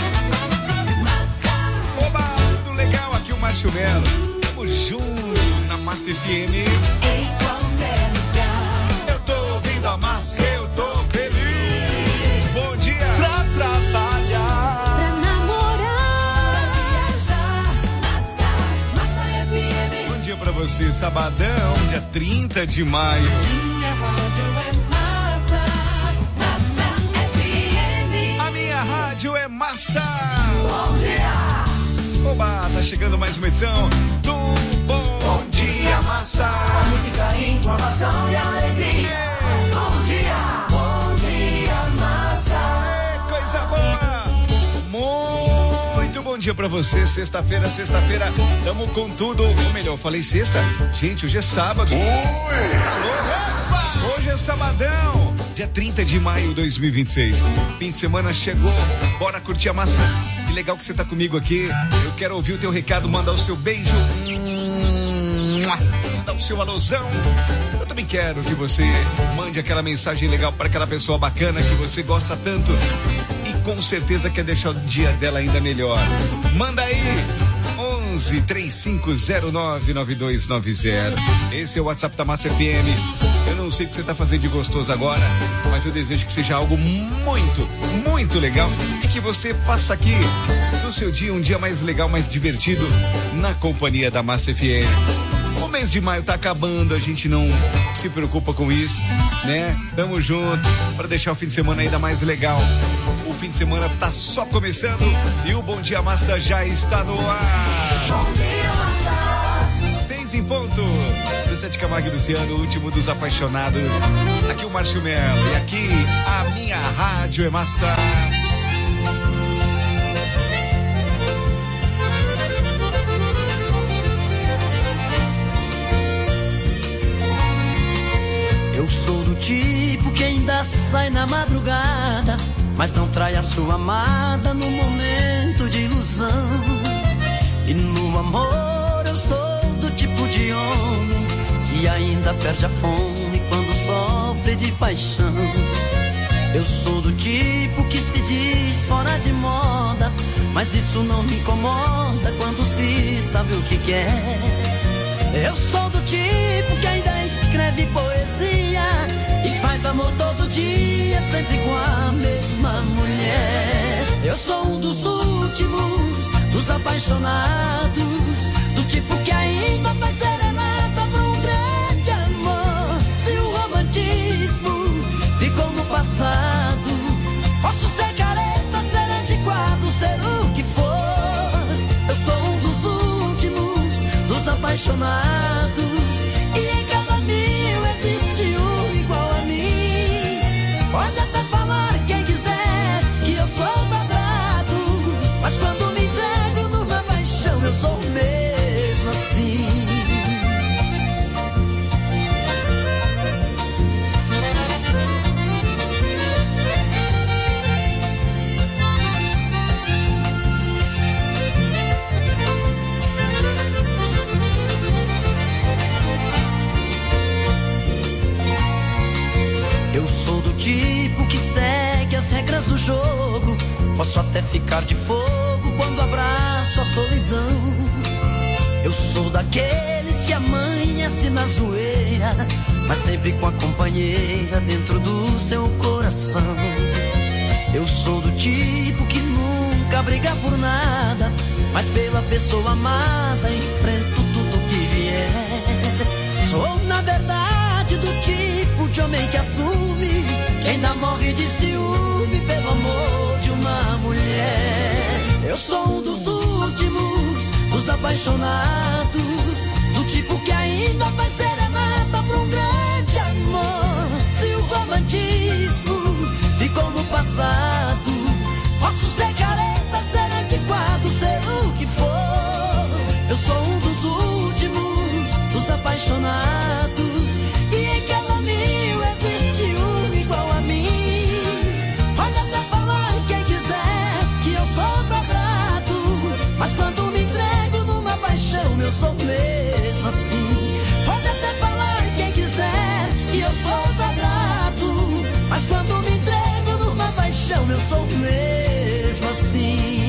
Oba, tudo legal? Aqui o Márcio Melo. Tamo junto na Massa FM. Em qualquer lugar. Eu tô ouvindo a Massa, eu tô feliz. Bom dia. Pra trabalhar. Pra namorar. Pra viajar. Massa FM. Bom dia pra você, sabadão, dia 30 de maio. Minha rádio é Massa. Massa FM. A minha rádio é Massa. Bom dia. Oba, tá chegando mais uma edição do Bom Dia Massa. Música, informação e alegria. Bom dia Massa. É coisa boa. Muito bom dia pra você. Sexta-feira, tamo com tudo. Ou melhor, falei sexta? Gente, hoje é sábado. Alô? Hoje é sabadão, dia 30 de maio de 2026. Fim de semana chegou. Bora curtir a massa. Que legal que você tá comigo aqui. Eu quero ouvir o teu recado, mandar o seu beijo, mandar o seu alôzão. Eu também quero que você mande aquela mensagem legal para aquela pessoa bacana que você gosta tanto e com certeza quer deixar o dia dela ainda melhor. Manda aí 11-3509-9290. Esse é o WhatsApp da Massa FM. Eu não sei o que você tá fazendo de gostoso agora, mas eu desejo que seja algo muito, muito legal e que você faça aqui no seu dia um dia mais legal, mais divertido na companhia da Massa FM. O mês de maio tá acabando, a gente não se preocupa com isso, né? Tamo junto para deixar o fim de semana ainda mais legal. O fim de semana tá só começando e o Bom Dia Massa já está no ar. Bom Dia Massa. 6 em ponto. 17 Camargo e Luciano, o último dos apaixonados. Aqui o Márcio Melo e aqui a minha rádio é massa. Eu sou do tipo que ainda sai na madrugada, mas não trai a sua amada no momento de ilusão. E no amor eu sou do tipo de homem que ainda perde a fome quando sofre de paixão. Eu sou do tipo que se diz fora de moda, mas isso não me incomoda quando se sabe o que quer. Eu sou do tipo que ainda escreve poesia e faz amor todo dia, sempre com a mesma mulher. Eu sou um dos últimos, dos apaixonados, do tipo que ainda faz serenata pra um grande amor. Se o romantismo ficou no passado, posso ser careta, ser antiquado, ser o que for. Eu sou um dos últimos, dos apaixonados, e em cada mil existe um igual a mim. Pode até falar quem quiser que eu sou quadrado, mas quando me entrego numa paixão eu sou mesmo assim. Eu sou do tipo que segue as regras do jogo, posso até ficar de fogo quando abraço a solidão. Eu sou daqueles que amanhece na zoeira, mas sempre com a companheira dentro do seu coração. Eu sou do tipo que nunca briga por nada, mas pela pessoa amada enfrento tudo que vier. Sou na verdade do tipo de homem que assume, que ainda morre de ciúme pelo amor de uma mulher. Eu sou um dos últimos, dos apaixonados, do tipo que ainda faz serenata pra um grande amor. Se o romantismo ficou no passado, posso ser careta, ser antiquado, ser o que for. Eu sou um dos últimos, dos apaixonados, e em cada mil existe um igual a mim. Pode até falar quem quiser que eu sou quadrado, mas quando me entrego numa paixão eu sou mesmo assim. Pode até falar quem quiser que eu sou quadrado, mas quando me entrego numa paixão eu sou mesmo assim.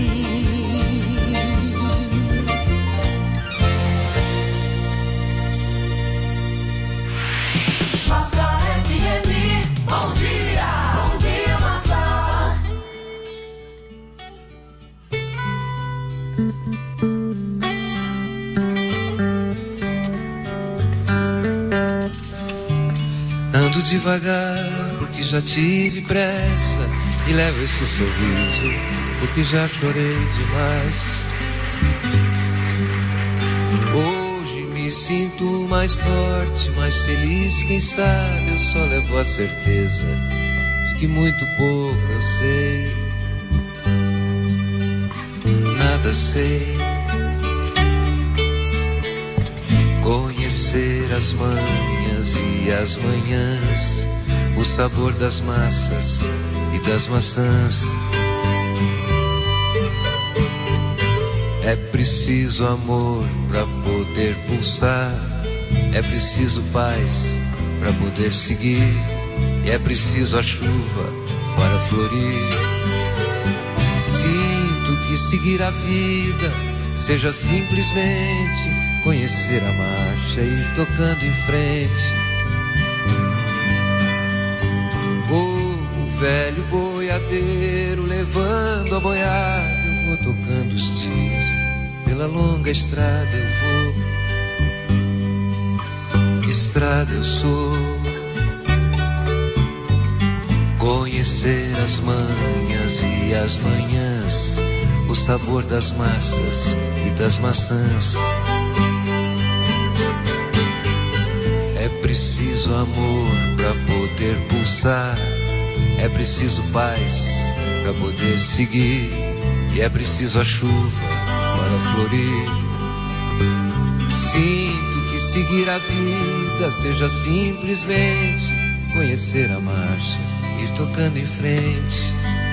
Massa FM, bom dia! Bom dia, Massa! Ando devagar porque já tive pressa, e levo esse sorriso porque já chorei demais. Hoje me sinto mais forte, mais feliz, quem sabe eu só levo a certeza de que muito pouco eu sei. Nada sei. Conhecer as manhas e as manhãs, o sabor das massas e das maçãs. É preciso amor para poder pulsar, é preciso paz para poder seguir, e é preciso a chuva para florir. Sinto que seguir a vida seja simplesmente conhecer a marcha e ir tocando em frente. Como velho boiadeiro levando a boiada, eu vou tocando os dias, pela longa estrada eu vou. estrada eu sou. Conhecer as manhas e as manhãs, o sabor das massas e das maçãs. É preciso amor pra poder pulsar, é preciso paz pra poder seguir, e é preciso a chuva para florir. Sinto que seguir a vida seja simplesmente conhecer a marcha, ir tocando em frente.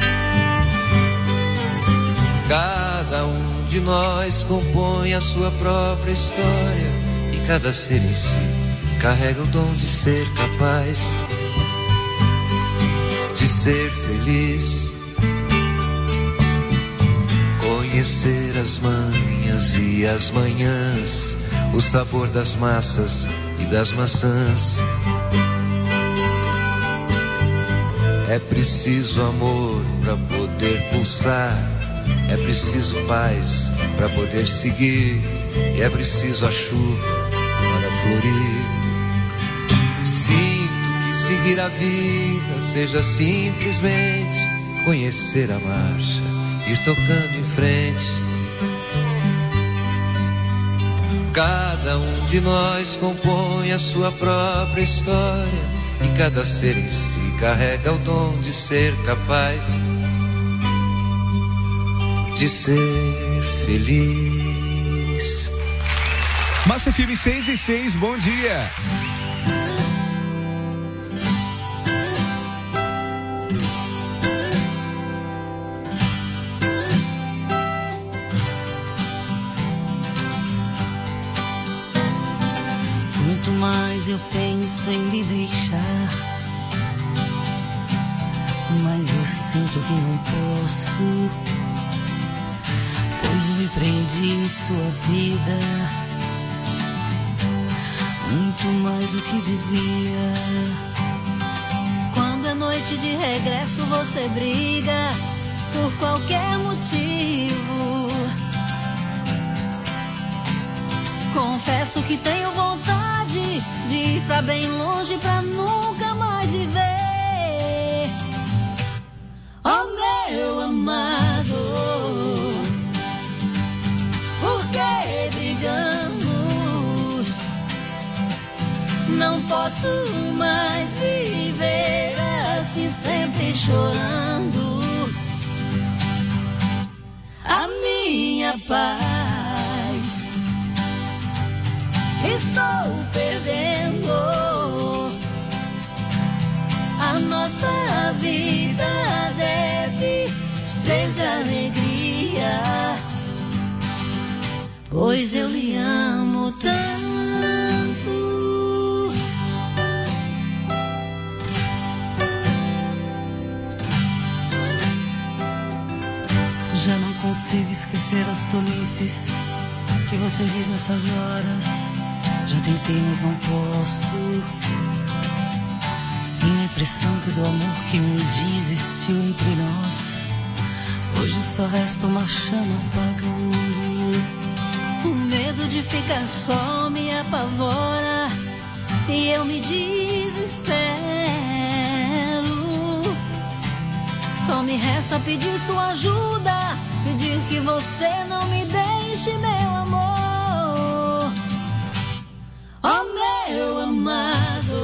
Cada um de nós compõe a sua própria história, e cada ser em si carrega o dom de ser capaz de ser feliz. Conhecer as manhas e as manhãs, o sabor das massas e das maçãs. É preciso amor pra poder pulsar, é preciso paz pra poder seguir, e é preciso a chuva para florir. Sinto que seguir a vida seja simplesmente conhecer a marcha, ir tocando em frente. Cada um de nós compõe a sua própria história, e cada ser em si carrega o dom de ser capaz de ser feliz. Massa FM 6:06, bom dia. Quanto mais eu penso em me deixar, mas eu sinto que não posso, pois eu me prendi em sua vida muito mais do que devia. Quando é noite de regresso você briga por qualquer motivo. Confesso que tenho vontade de ir pra bem longe pra nunca mais viver. Oh meu amado, por que brigamos? Não posso mais viver assim, sempre chorando. A minha paz estou perdendo. A nossa vida deve ser de alegria, pois eu lhe amo tanto. Já não consigo esquecer as tolices que você diz nessas horas. Já tentei, mas não posso. Tenho a impressão que do amor que um dia existiu entre nós, hoje só resta uma chama apagando. O medo de ficar só me apavora e eu me desespero. Só me resta pedir sua ajuda, pedir que você não me deixe, meu amor. Oh meu amado,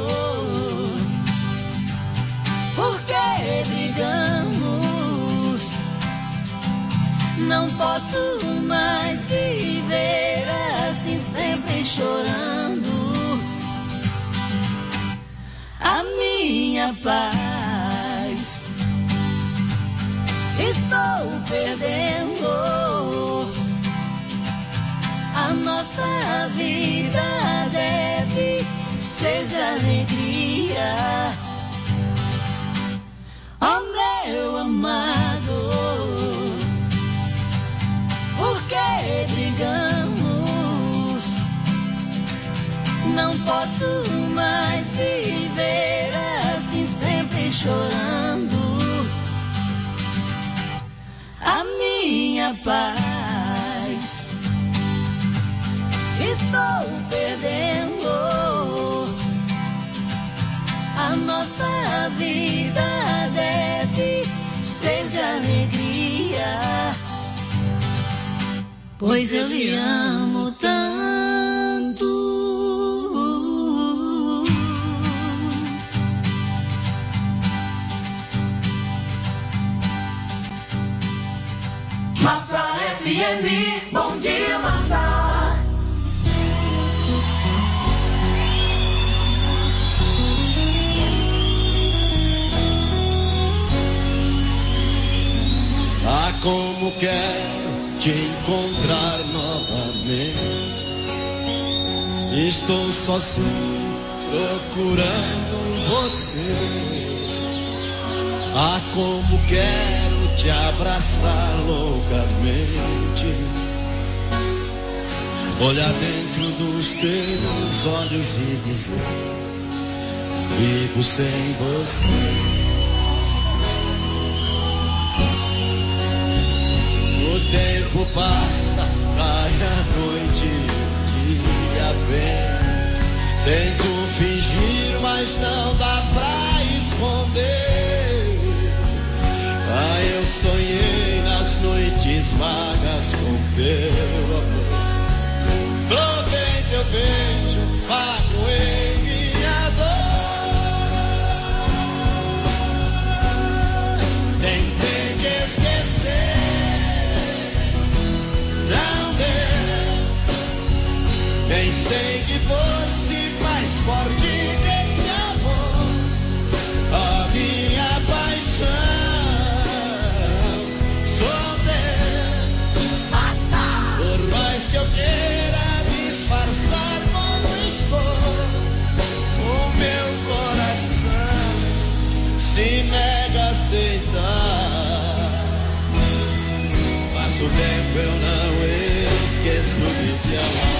por que brigamos? Não posso mais viver assim, sempre chorando. A minha paz estou perdendo. A nossa vida deve ser de alegria. Oh meu amado, por que brigamos? Não posso mais viver assim, sempre chorando. A minha paz estou perdendo. nossa vida deve ser de alegria, pois eu lhe amo tanto. Massa FM, bom dia, Massa. Ah, como quero te encontrar novamente. Estou sozinho procurando você. Ah, como quero te abraçar loucamente. Olhar dentro dos teus olhos e dizer: vivo sem você. O tempo passa, vai a noite, o dia vem. Tento fingir, mas não dá pra esconder. Ah, eu sonhei nas noites vagas com teu amor. Provei teu beijo, magoei minha dor. Tentei te esquecer, não deu. Pensei que fosse mais forte que esse amor. A minha paixão. Por mais que eu queira disfarçar como estou, o meu coração se nega a aceitar. Mas o tempo eu não esqueço de te amar.